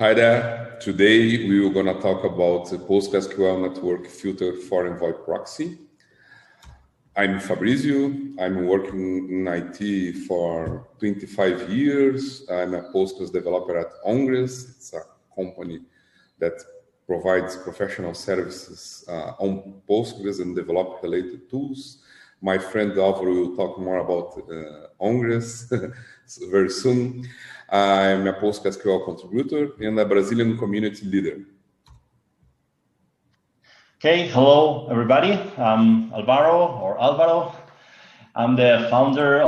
Hi there. Today we are going to talk about the PostgreSQL network filter for Envoy proxy. I'm Fabrizio. I'm working in IT for 25 years. I'm a Postgres developer at Ongres. It's a company that provides professional services on Postgres and develop related tools. My friend Alvaro will talk more about Ongres very soon. I'm a PostgreSQL contributor and a Brazilian community leader. Okay, hello everybody. I'm Alvaro. I'm the founder